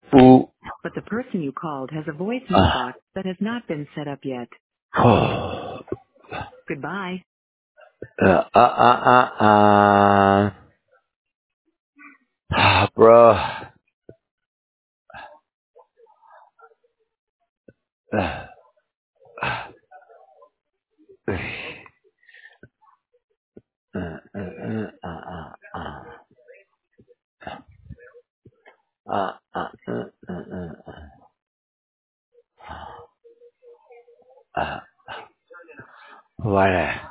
Ooh. But the person you called has a voicemail box that has not been set up yet. Goodbye. Bro. What?